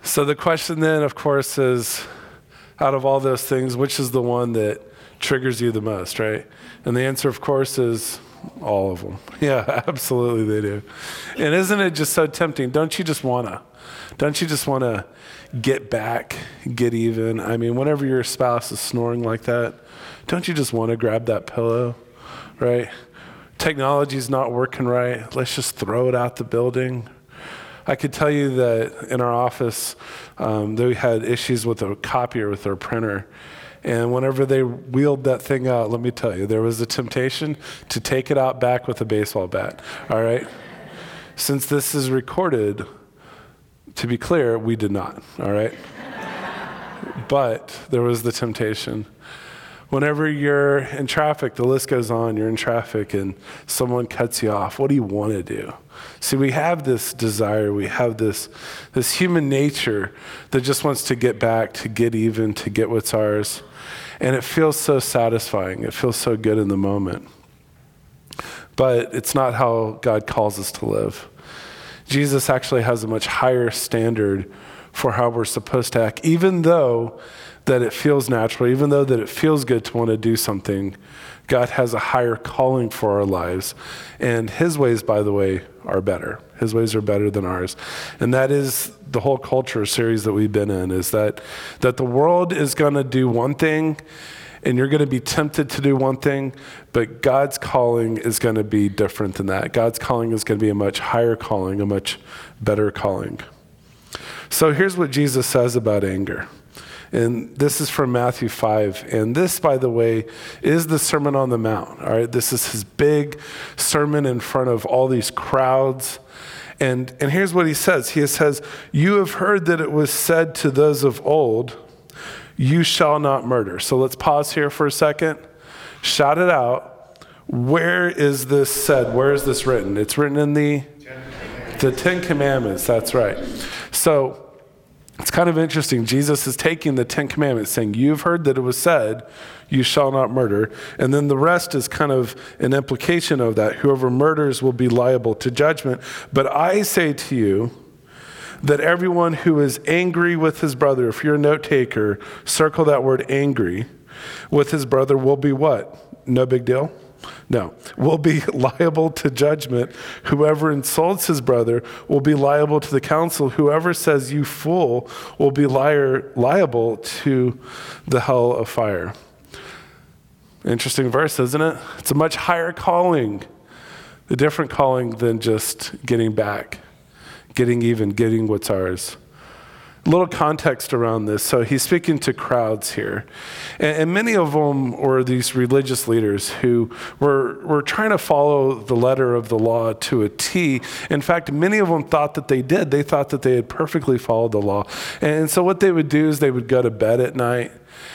So the question then, of course, is out of all those things, which is the one that triggers you the most, right? And the answer, of course, is all of them. Yeah, absolutely they do. And isn't it just so tempting? Don't you just want to get back, get even? I mean, whenever your spouse is snoring like that, don't you just want to grab that pillow, right? Technology's not working right. Let's just throw it out the building. I could tell you that in our office, they had issues with a copier, with their printer. And whenever they wheeled that thing out, let me tell you, there was a temptation to take it out back with a baseball bat, all right? Since this is recorded, to be clear, we did not, all right? But there was the temptation. Whenever you're in traffic, the list goes on, you're in traffic and someone cuts you off, what do you want to do? See, we have this desire, we have this human nature that just wants to get back, to get even, to get what's ours. And it feels so satisfying. It feels so good in the moment. But it's not how God calls us to live. Jesus actually has a much higher standard for how we're supposed to act, even though that it feels natural, even though that it feels good to want to do something. God has a higher calling for our lives. And his ways, by the way, are better. His ways are better than ours. And that is the whole culture series that we've been in, is that the world is going to do one thing, and you're going to be tempted to do one thing, but God's calling is going to be different than that. God's calling is going to be a much higher calling, a much better calling. So here's what Jesus says about anger. And this is from Matthew 5. And this, by the way, is the Sermon on the Mount. All right, this is his big sermon in front of all these crowds. And here's what he says. He says, "You have heard that it was said to those of old, 'You shall not murder.'" So let's pause here for a second. Shout it out. Where is this said? Where is this written? It's written in the Ten Commandments. That's right. So it's kind of interesting. Jesus is taking the Ten Commandments, saying, "You've heard that it was said, 'You shall not murder.'" And then the rest is kind of an implication of that. "Whoever murders will be liable to judgment. But I say to you that everyone who is angry with his brother," if you're a note taker, circle that word angry, "with his brother will be" what? No big deal? No. "Will be liable to judgment. Whoever insults his brother will be liable to the council. Whoever says 'you fool' will be liable to the hell of fire." Interesting verse, isn't it? It's a much higher calling, a different calling than just getting back, getting even, getting what's ours. A little context around this. So he's speaking to crowds here. And many of them were these religious leaders who were trying to follow the letter of the law to a T. In fact, many of them thought that they did. They thought that they had perfectly followed the law. And so what they would do is they would go to bed at night,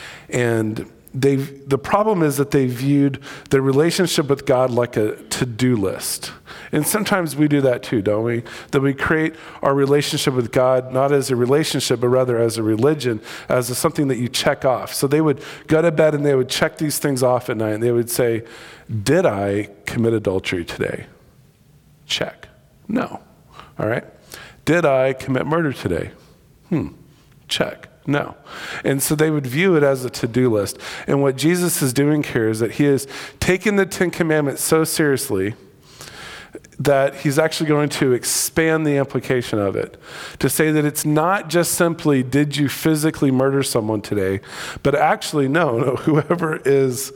and the problem is that they viewed their relationship with God like a to-do list. And sometimes we do that too, don't we? That we create our relationship with God not as a relationship, but rather as a religion, as something that you check off. So they would go to bed and they would check these things off at night, and they would say, "Did I commit adultery today?" Check. No. All right. "Did I commit murder today?" Check. No. And so they would view it as a to-do list. And what Jesus is doing here is that he is taking the Ten Commandments so seriously that he's actually going to expand the implication of it, to say that it's not just simply, did you physically murder someone today, but actually, no, whoever is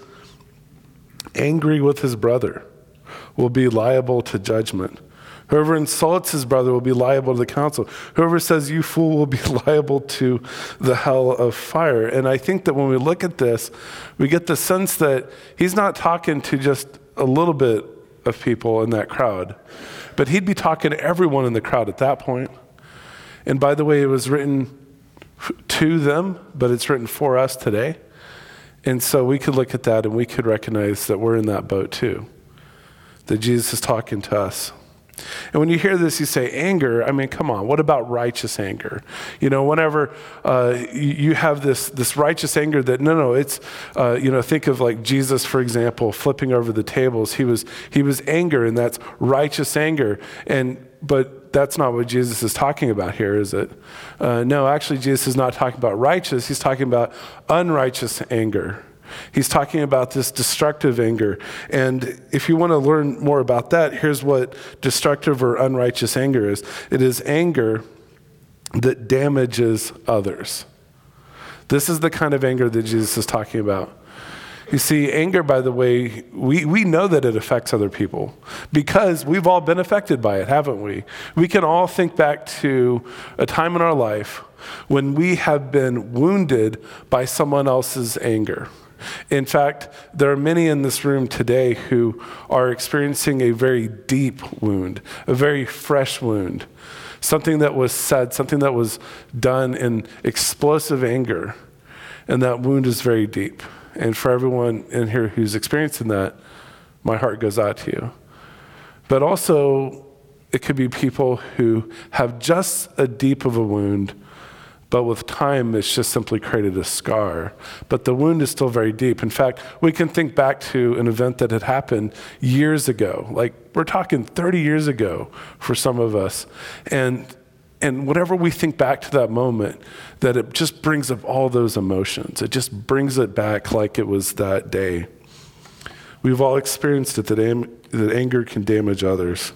angry with his brother will be liable to judgment. Whoever insults his brother will be liable to the council. Whoever says, "You fool," will be liable to the hell of fire. And I think that when we look at this, we get the sense that he's not talking to just a little bit of people in that crowd, but he'd be talking to everyone in the crowd at that point. And by the way, it was written to them, but it's written for us today. And so we could look at that and we could recognize that we're in that boat too, that Jesus is talking to us. And when you hear this, you say anger. I mean, come on, what about righteous anger? You know, whenever you have this righteous anger that, it's, think of like Jesus, for example, flipping over the tables. He was anger, and that's righteous anger. But But that's not what Jesus is talking about here, is it? No, actually, Jesus is not talking about righteous. He's talking about unrighteous anger. He's talking about this destructive anger. And if you want to learn more about that, here's what destructive or unrighteous anger is. It is anger that damages others. This is the kind of anger that Jesus is talking about. You see, anger, by the way, we know that it affects other people because we've all been affected by it, haven't we? We can all think back to a time in our life when we have been wounded by someone else's anger. In fact, there are many in this room today who are experiencing a very deep wound, a very fresh wound, something that was said, something that was done in explosive anger, and that wound is very deep. And for everyone in here who's experiencing that, my heart goes out to you. But also, it could be people who have just a deep of a wound, but with time, it's just simply created a scar. But the wound is still very deep. In fact, we can think back to an event that had happened years ago. Like, we're talking 30 years ago for some of us. And whenever we think back to that moment, that it just brings up all those emotions. It just brings it back like it was that day. We've all experienced it, that anger can damage others.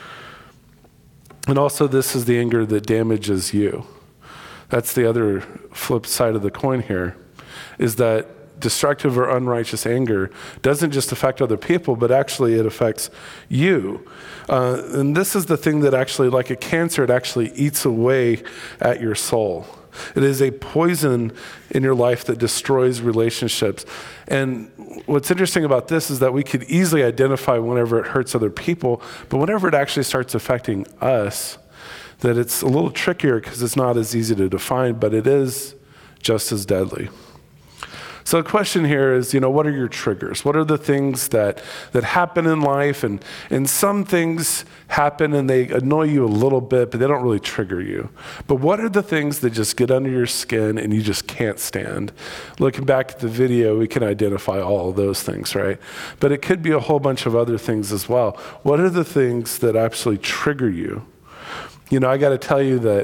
And also, this is the anger that damages you. That's the other flip side of the coin here, is that destructive or unrighteous anger doesn't just affect other people, but actually it affects you. And this is the thing that actually, like a cancer, it actually eats away at your soul. It is a poison in your life that destroys relationships. And what's interesting about this is that we could easily identify whenever it hurts other people, but whenever it actually starts affecting us, that it's a little trickier because it's not as easy to define, but it is just as deadly. So the question here is, what are your triggers? What are the things that happen in life? And some things happen and they annoy you a little bit, but they don't really trigger you. But what are the things that just get under your skin and you just can't stand? Looking back at the video, we can identify all of those things, right? But it could be a whole bunch of other things as well. What are the things that actually trigger you? I got to tell you that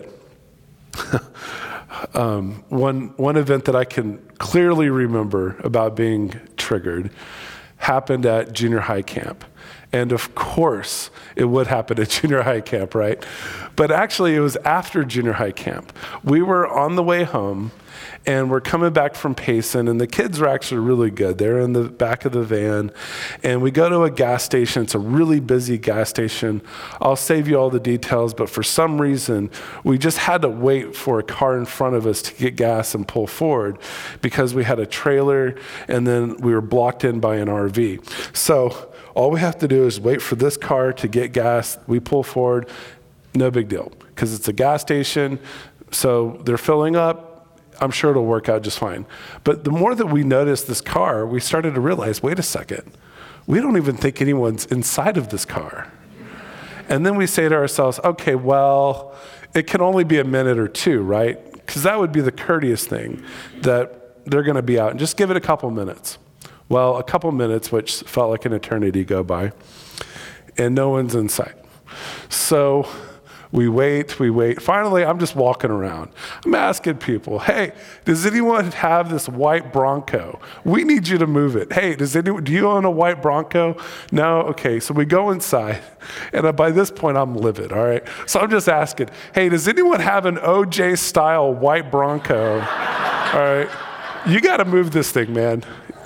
one event that I can clearly remember about being triggered happened at junior high camp. And of course, it would happen at junior high camp, right? But actually, it was after junior high camp. We were on the way home, and we're coming back from Payson, and the kids were actually really good. They're in the back of the van, and we go to a gas station. It's a really busy gas station. I'll save you all the details, but for some reason, we just had to wait for a car in front of us to get gas and pull forward because we had a trailer, and then we were blocked in by an RV. So all we have to do is wait for this car to get gas. We pull forward, no big deal, because it's a gas station, so they're filling up. I'm sure it'll work out just fine. But the more that we noticed this car, we started to realize, wait a second, we don't even think anyone's inside of this car. And then we say to ourselves, okay, well, it can only be a minute or two, right? Because that would be the courteous thing, that they're going to be out, and just give it a couple minutes. Well, a couple minutes, which felt like an eternity, go by, and no one's in sight. So we wait. Finally, I'm just walking around. I'm asking people, hey, does anyone have this white Bronco? We need you to move it. Hey, do you own a white Bronco? No? Okay, so we go inside, and by this point, I'm livid, all right? So I'm just asking, hey, does anyone have an OJ-style white Bronco? All right? You got to move this thing, man.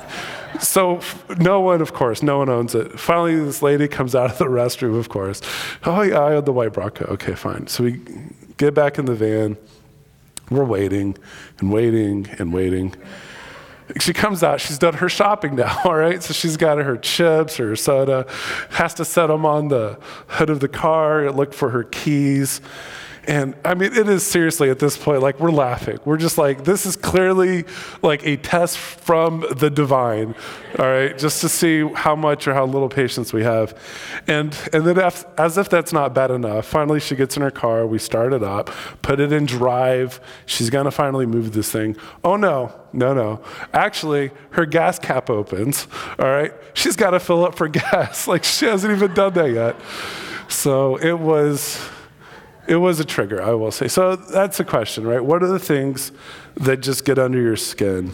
So no one owns it. Finally, this lady comes out of the restroom, of course. Oh, yeah, I own the white Bronco. Okay, fine. So we get back in the van. We're waiting and waiting and waiting. She comes out. She's done her shopping now, all right? So she's got her chips, her soda, has to set them on the hood of the car, look for her keys. And I mean, it is seriously at this point, like, we're laughing. We're just like, this is clearly like a test from the divine, all right, just to see how much or how little patience we have. And then as if that's not bad enough, finally she gets in her car, we start it up, put it in drive. She's going to finally move this thing. Oh, no. Actually, her gas cap opens, all right? She's got to fill up for gas. Like, she hasn't even done that yet. So it was it was a trigger, I will say. So that's the question, right? What are the things that just get under your skin?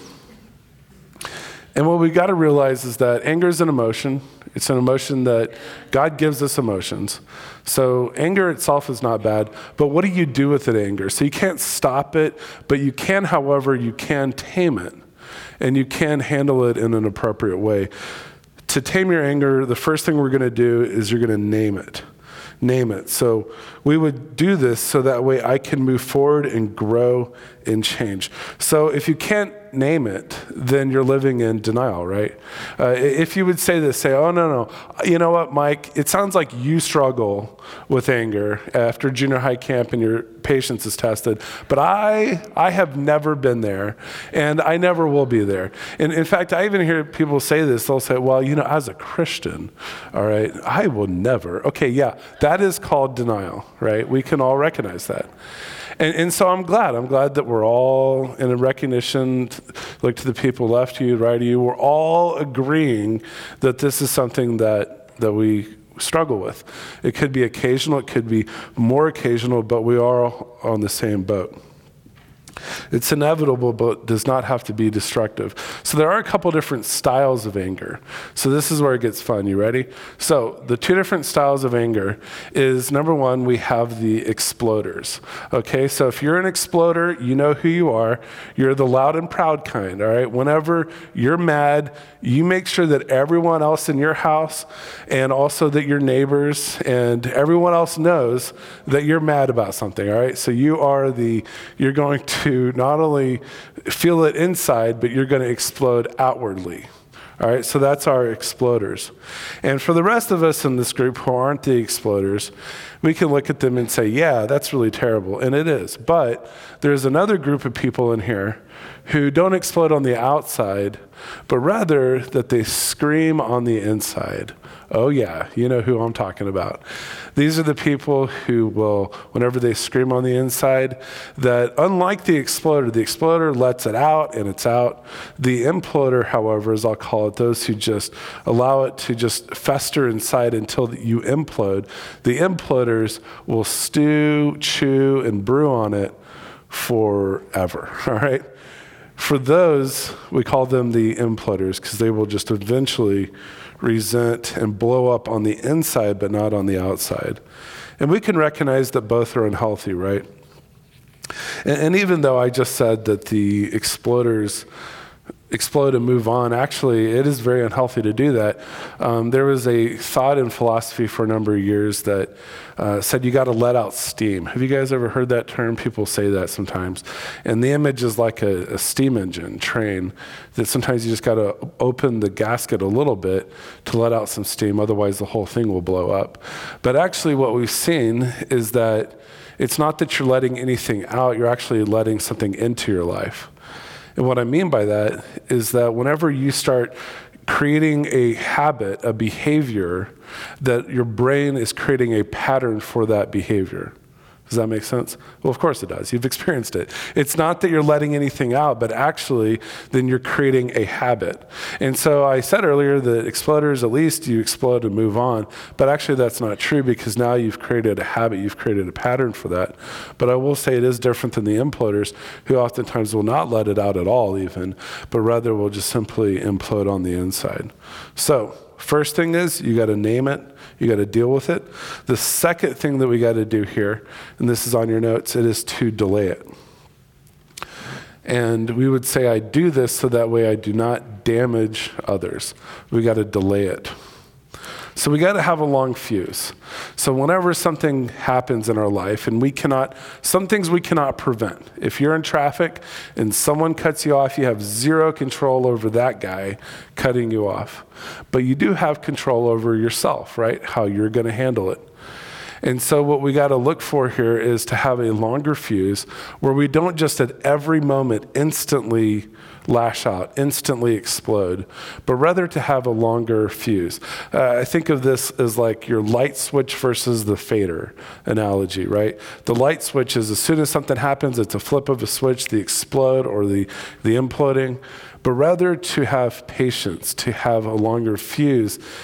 And what we got to realize is that anger is an emotion. It's an emotion that God gives us emotions. So anger itself is not bad, but what do you do with that anger? So you can't stop it, but you can, however, you can tame it, and you can handle it in an appropriate way. To tame your anger, the first thing we're going to do is you're going to name it. Name it. So we would do this so that way I can move forward and grow and change. So if you can't name it, then you're living in denial, right? If you would say this, say, oh, no, you know what, Mike, it sounds like you struggle with anger after junior high camp and your patience is tested, but I have never been there, and I never will be there. And in fact, I even hear people say this, they'll say, well, as a Christian, all right, I will never. Okay, yeah, that is called denial, right? We can all recognize that. And so I'm glad that we're all in a recognition, look to the people left of you, right of you, we're all agreeing that this is something that we struggle with. It could be occasional, it could be more occasional, but we are all on the same boat. It's inevitable, but does not have to be destructive. So there are a couple different styles of anger. So this is where it gets fun. You ready? So the two different styles of anger is, number one, we have the exploders. Okay, so if you're an exploder, you know who you are. You're the loud and proud kind, all right? Whenever you're mad, you make sure that everyone else in your house and also that your neighbors and everyone else knows that you're mad about something, all right? So you're going to not only feel it inside, but you're going to explode outwardly. All right, so that's our exploders. And for the rest of us in this group who aren't the exploders, we can look at them and say, yeah, that's really terrible, and it is. But there's another group of people in here who don't explode on the outside, but rather that they scream on the inside. Oh yeah, you know who I'm talking about. These are the people who will, whenever they scream on the inside, that unlike the exploder lets it out and it's out. The imploder, however, as I'll call it, those who just allow it to just fester inside until you implode. The imploders will stew, chew, and brew on it forever, all right? For those, we call them the imploders because they will just eventually resent and blow up on the inside, but not on the outside. And we can recognize that both are unhealthy, right? And even though I just said that the exploders explode and move on, actually, it is very unhealthy to do that. There was a thought in philosophy for a number of years that said you got to let out steam. Have you guys ever heard that term? People say that sometimes. And the image is like a steam engine train that sometimes you just got to open the gasket a little bit to let out some steam. Otherwise, the whole thing will blow up. But actually, what we've seen is that it's not that you're letting anything out. You're actually letting something into your life. And what I mean by that is that whenever you start creating a habit, a behavior, that your brain is creating a pattern for that behavior. Does that make sense? Well, of course it does. You've experienced it. It's not that you're letting anything out, but actually then you're creating a habit. And so I said earlier that exploders, at least you explode and move on, but actually that's not true because now you've created a habit, you've created a pattern for that. But I will say it is different than the imploders who oftentimes will not let it out at all even, but rather will just simply implode on the inside. So, first thing is you got to name it. You got to deal with it. The second thing that we got to do here, and this is on your notes, it is to delay it. And we would say I do this so that way I do not damage others. We got to delay it. So we got to have a long fuse. So whenever something happens in our life, and some things we cannot prevent. If you're in traffic and someone cuts you off, you have zero control over that guy cutting you off. But you do have control over yourself, right? How you're going to handle it. And so what we got to look for here is to have a longer fuse where we don't just at every moment instantly lash out, instantly explode, but rather to have a longer fuse. I think of this as like your light switch versus the fader analogy, right? The light switch is as soon as something happens, it's a flip of a switch, the explode or the imploding, but rather to have patience, to have a longer fuse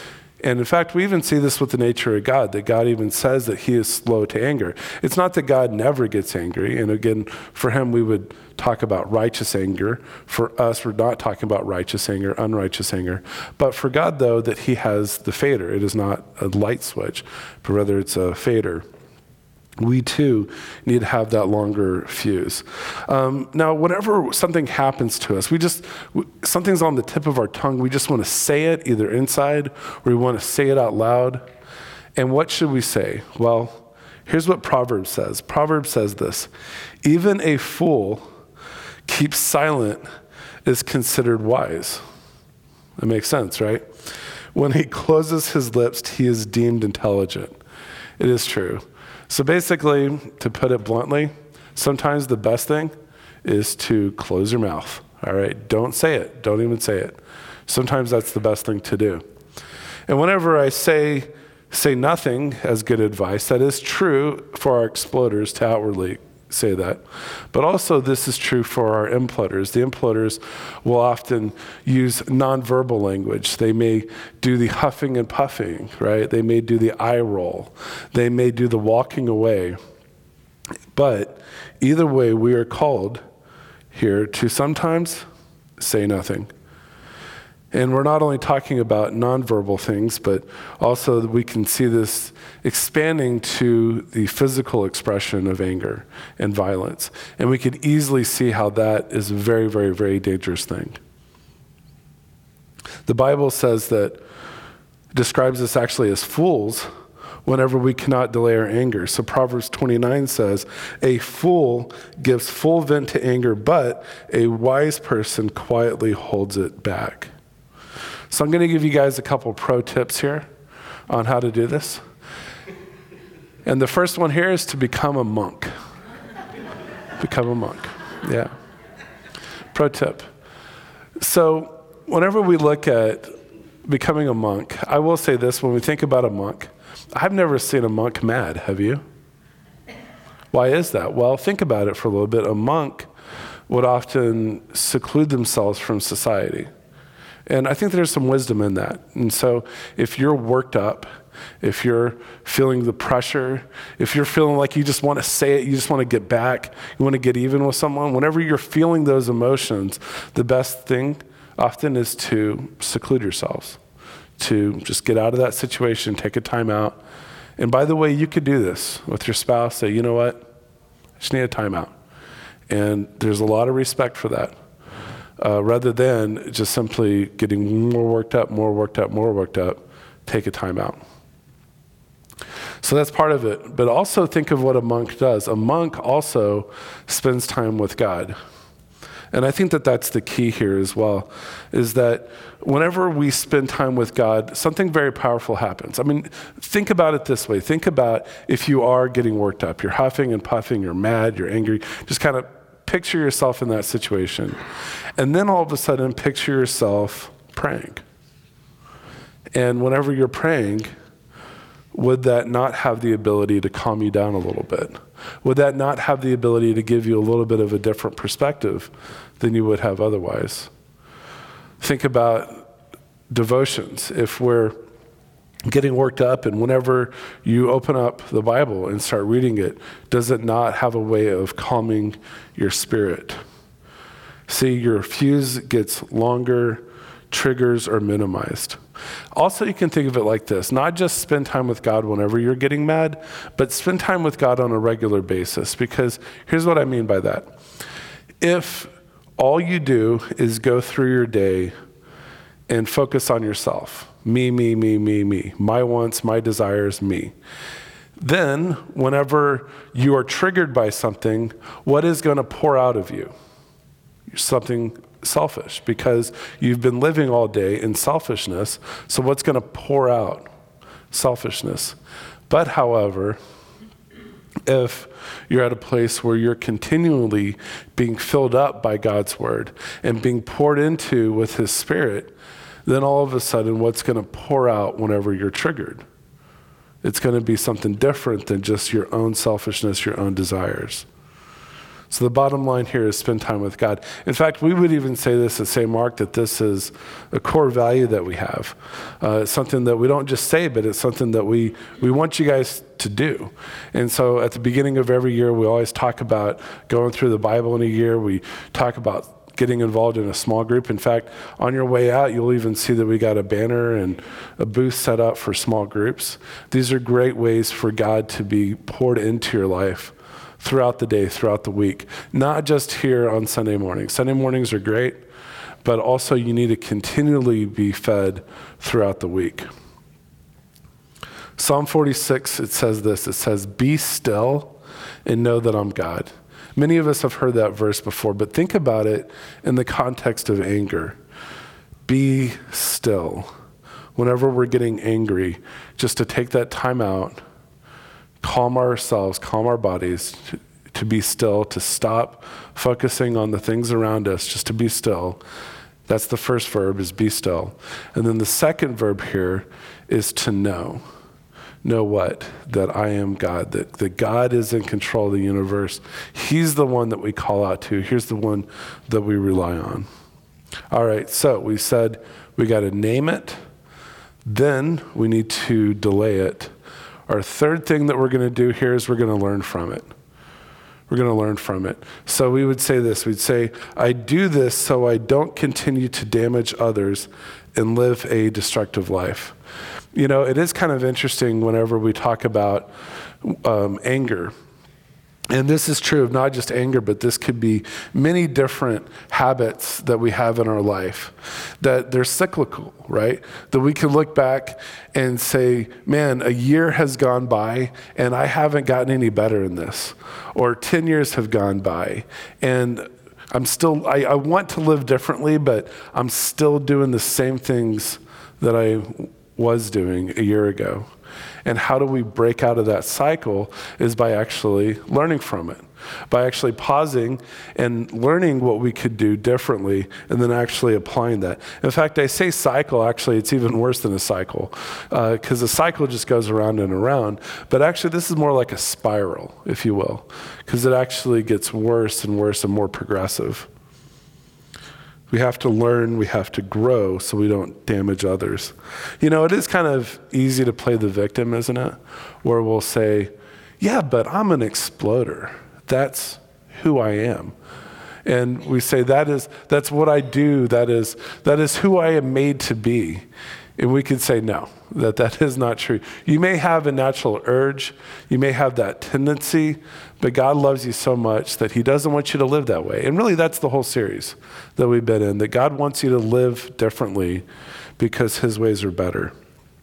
And in fact, we even see this with the nature of God, that God even says that he is slow to anger. It's not that God never gets angry. And again, for him, we would talk about righteous anger. For us, we're not talking about righteous anger, unrighteous anger. But for God, though, that he has the fader. It is not a light switch, but rather it's a fader. We too need to have that longer fuse. Now, whenever something happens to us, something's on the tip of our tongue, we just want to say it either inside or we want to say it out loud. And what should we say? Well, here's what Proverbs says. Proverbs says this: even a fool keeps silent is considered wise. That makes sense, right? When he closes his lips, he is deemed intelligent. It is true. So basically, to put it bluntly, sometimes the best thing is to close your mouth, all right? Don't say it. Don't even say it. Sometimes that's the best thing to do. And whenever I say nothing as good advice, that is true for our exploders to outwardly say that. But also this is true for our imploders. The imploders will often use nonverbal language. They may do the huffing and puffing, right? They may do the eye roll. They may do the walking away. But either way, we are called here to sometimes say nothing. And we're not only talking about nonverbal things, but also we can see this expanding to the physical expression of anger and violence. And we can easily see how that is a very, very, very dangerous thing. The Bible says that, describes us actually as fools whenever we cannot delay our anger. So Proverbs 29 says, a fool gives full vent to anger, but a wise person quietly holds it back. So I'm going to give you guys a couple pro tips here on how to do this. And the first one here is to become a monk. Become a monk, yeah. Pro tip. So whenever we look at becoming a monk, I will say this, when we think about a monk, I've never seen a monk mad, have you? Why is that? Well, think about it for a little bit. A monk would often seclude themselves from society. And I think there's some wisdom in that. And so if you're worked up, if you're feeling the pressure, if you're feeling like you just want to say it, you just want to get back, you want to get even with someone, whenever you're feeling those emotions, the best thing often is to seclude yourselves, to just get out of that situation, take a time out. And by the way, you could do this with your spouse, say, you know what, I just need a time out. And there's a lot of respect for that. Rather than just simply getting more worked up, take a time out. So that's part of it. But also think of what a monk does. A monk also spends time with God. And I think that that's the key here as well, is that whenever we spend time with God, something very powerful happens. I mean, think about it this way. Think about if you are getting worked up. You're huffing and puffing, you're mad, you're angry. Just kind of picture yourself in that situation. And then all of a sudden, picture yourself praying. And whenever you're praying, would that not have the ability to calm you down a little bit? Would that not have the ability to give you a little bit of a different perspective than you would have otherwise? Think about devotions. If we're getting worked up, and whenever you open up the Bible and start reading it, does it not have a way of calming your spirit? See, your fuse gets longer, triggers are minimized. Also, you can think of it like this, not just spend time with God whenever you're getting mad, but spend time with God on a regular basis, because here's what I mean by that. If all you do is go through your day and focus on yourself, me, my wants, my desires, me. Then, whenever you are triggered by something, what is going to pour out of you? Something selfish, because you've been living all day in selfishness, so what's going to pour out? Selfishness. But, however, if you're at a place where you're continually being filled up by God's word and being poured into with his Spirit, then all of a sudden, what's going to pour out whenever you're triggered? It's going to be something different than just your own selfishness, your own desires. So the bottom line here is spend time with God. In fact, we would even say this at St. Mark, that this is a core value that we have. It's something that we don't just say, but it's something that we want you guys to do. And so at the beginning of every year, we always talk about going through the Bible in a year. We talk about getting involved in a small group. In fact, on your way out, you'll even see that we got a banner and a booth set up for small groups. These are great ways for God to be poured into your life throughout the day, throughout the week, not just here on Sunday mornings. Sunday mornings are great, but also you need to continually be fed throughout the week. Psalm 46, it says this, it says, "Be still and know that I'm God." Many of us have heard that verse before, but think about it in the context of anger. Be still. Whenever we're getting angry, just to take that time out, calm ourselves, calm our bodies, to be still, to stop focusing on the things around us, just to be still. That's the first verb, is be still. And then the second verb here is to know. Know what? That I am God, that God is in control of the universe. He's the one that we call out to. Here's the one that we rely on. All right, so we said we got to name it, then we need to delay it. Our third thing that we're going to do here is we're going to learn from it. We're going to learn from it. So we would say this. We'd say, I do this so I don't continue to damage others and live a destructive life. You know, it is kind of interesting whenever we talk about anger. And this is true of not just anger, but this could be many different habits that we have in our life, that they're cyclical, right? That we can look back and say, man, a year has gone by and I haven't gotten any better in this. Or 10 years have gone by and I want to live differently, but I'm still doing the same things that I was doing a year ago. And how do we break out of that cycle is by actually learning from it, by actually pausing and learning what we could do differently and then actually applying that. In fact, I say cycle, actually it's even worse than a cycle because a cycle just goes around and around, but actually this is more like a spiral, if you will, because it actually gets worse and worse and more progressive. We have to learn, we have to grow so we don't damage others. You know, it is kind of easy to play the victim, isn't it? Where we'll say, yeah, but I'm an exploder. That's who I am. And we say that's what I do. That is who I am made to be. And we could say no, that is not true. You may have a natural urge, you may have that tendency, but God loves you so much that he doesn't want you to live that way. And really that's the whole series that we've been in, that God wants you to live differently because his ways are better.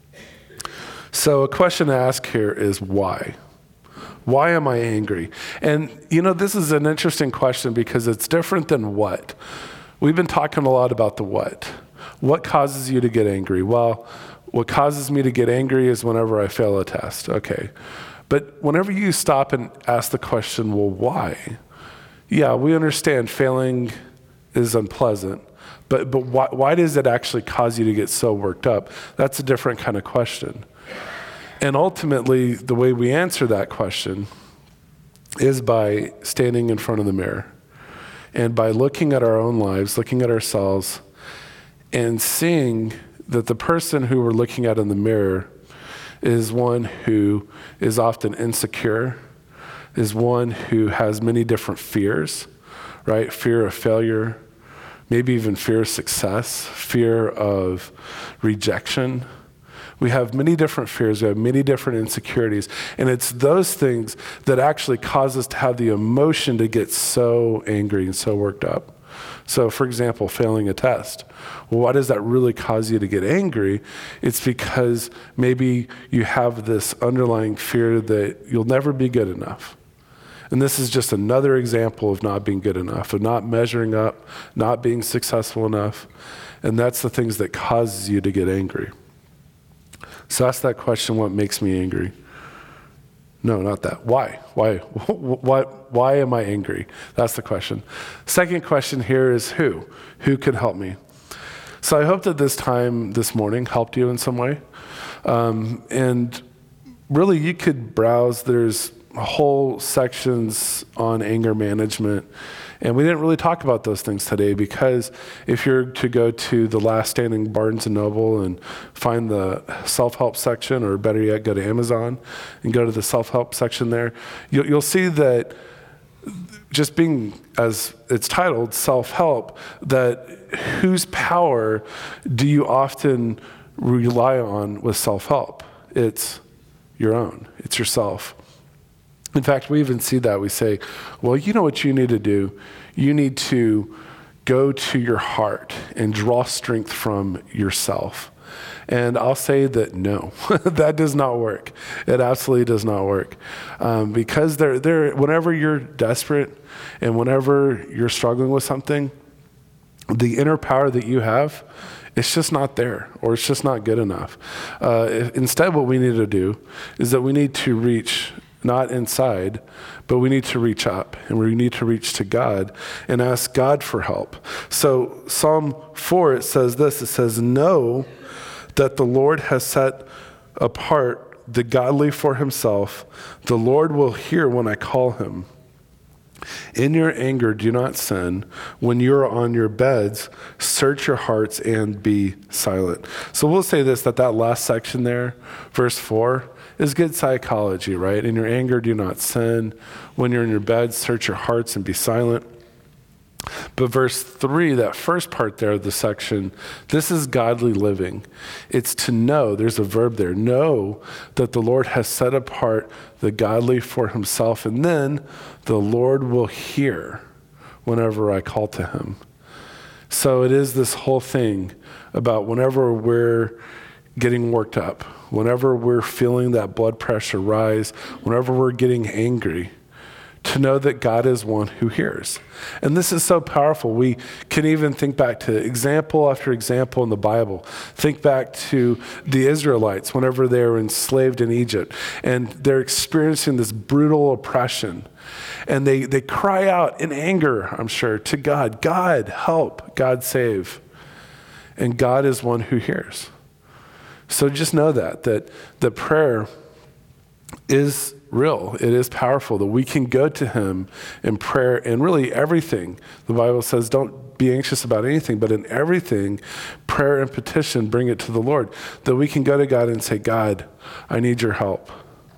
So a question to ask here is why? Why am I angry? And you know, this is an interesting question because it's different than what. We've been talking a lot about the what. What causes you to get angry? Well, what causes me to get angry is whenever I fail a test. Okay. But whenever you stop and ask the question, well, why? Yeah, we understand failing is unpleasant, but why does it actually cause you to get so worked up? That's a different kind of question. And ultimately, the way we answer that question is by standing in front of the mirror and by looking at our own lives, looking at ourselves, and seeing that the person who we're looking at in the mirror is one who is often insecure, is one who has many different fears, right? Fear of failure, maybe even fear of success, fear of rejection. We have many different fears, we have many different insecurities, and it's those things that actually cause us to have the emotion to get so angry and so worked up. So for example, failing a test. Well, why does that really cause you to get angry? It's because maybe you have this underlying fear that you'll never be good enough. And this is just another example of not being good enough, of not measuring up, not being successful enough. And that's the things that causes you to get angry. So ask that question, what makes me angry? No, not that. Why? Why am I angry? That's the question. Second question here is who? Who can help me? So I hope that this time this morning helped you in some way. And really you could browse. There's whole sections on anger management. And we didn't really talk about those things today because if you're to go to the last standing Barnes & Noble and find the self-help section, or better yet, go to Amazon and go to the self-help section there, you'll see that just being, as it's titled, self-help, that whose power do you often rely on with self-help? It's your own. It's yourself. In fact, we even see that. We say, well, you know what you need to do? You need to go to your heart and draw strength from yourself. And I'll say that no, that does not work. It absolutely does not work. Because whenever you're desperate and whenever you're struggling with something, the inner power that you have, it's just not there, or it's just not good enough. Instead, what we need to do is that we need to reach not inside, but we need to reach up, and we need to reach to God and ask God for help. So Psalm 4, it says this, it says, know that the Lord has set apart the godly for himself. The Lord will hear when I call him. In your anger, do not sin. When you're on your beds, search your hearts and be silent. So we'll say this, that last section there, verse 4, is good psychology, right? In your anger, do not sin. When you're in your bed, search your hearts and be silent. But verse 3, that first part there of the section, this is godly living. It's to know, there's a verb there, know that the Lord has set apart the godly for himself, and then the Lord will hear whenever I call to him. So it is this whole thing about whenever we're getting worked up, whenever we're feeling that blood pressure rise, whenever we're getting angry, to know that God is one who hears. And this is so powerful. We can even think back to example after example in the Bible. Think back to the Israelites whenever they were enslaved in Egypt and they're experiencing this brutal oppression. And they cry out in anger, I'm sure, to God, God help, God save. And God is one who hears. So just know that the prayer is real. It is powerful that we can go to him in prayer and really everything. The Bible says don't be anxious about anything, but in everything, prayer and petition, bring it to the Lord. That we can go to God and say, God, I need your help.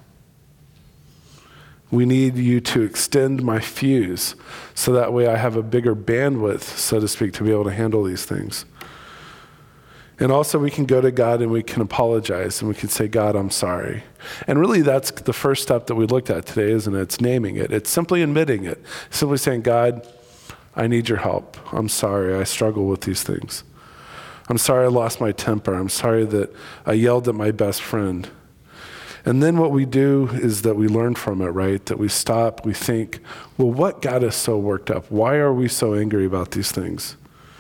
We need you to extend my fuse so that way I have a bigger bandwidth, so to speak, to be able to handle these things. And also we can go to God and we can apologize and we can say, God, I'm sorry. And really that's the first step that we looked at today, isn't it? It's naming it. It's simply admitting it. Simply saying, God, I need your help. I'm sorry. I struggle with these things. I'm sorry I lost my temper. I'm sorry that I yelled at my best friend. And then what we do is that we learn from it, right? That we stop, we think, well, what got us so worked up? Why are we so angry about these things?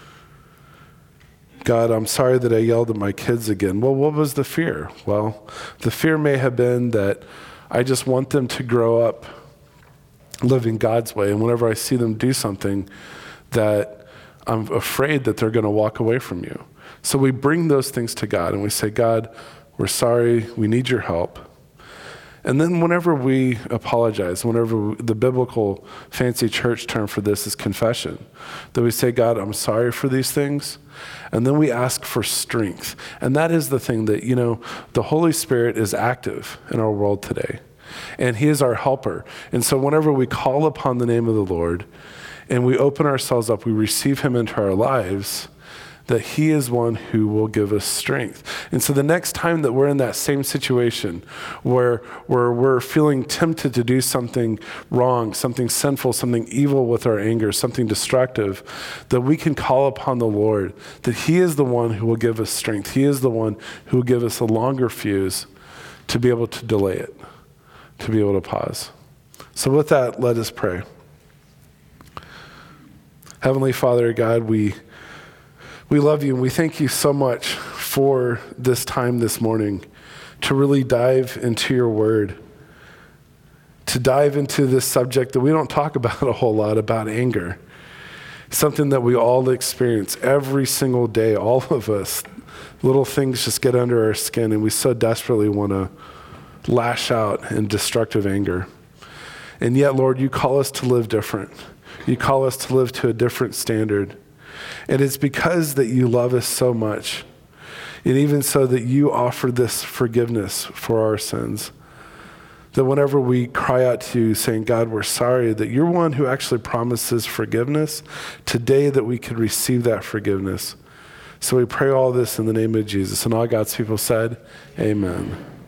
God, I'm sorry that I yelled at my kids again. Well, what was the fear? Well, the fear may have been that I just want them to grow up living God's way. And whenever I see them do something, that I'm afraid that they're going to walk away from you. So we bring those things to God and we say, God, we're sorry. We need your help. And then whenever we apologize, whenever the biblical fancy church term for this is confession, that we say, God, I'm sorry for these things. And then we ask for strength. And that is the thing that, the Holy Spirit is active in our world today. And he is our helper. And so whenever we call upon the name of the Lord and we open ourselves up, we receive him into our lives, that he is one who will give us strength. And so the next time that we're in that same situation where we're feeling tempted to do something wrong, something sinful, something evil with our anger, something destructive, that we can call upon the Lord, that he is the one who will give us strength. He is the one who will give us a longer fuse to be able to delay it, to be able to pause. So with that, let us pray. Heavenly Father, God, we love you and we thank you so much for this time this morning to really dive into your word, to dive into this subject that we don't talk about a whole lot, about anger. Something that we all experience every single day, all of us. Little things just get under our skin and we so desperately want to lash out in destructive anger. And yet, Lord, you call us to live different. You call us to live to a different standard. And it's because that you love us so much. And even so that you offer this forgiveness for our sins. That whenever we cry out to you saying, God, we're sorry, that you're one who actually promises forgiveness today, that we could receive that forgiveness. So we pray all this in the name of Jesus. And all God's people said, amen.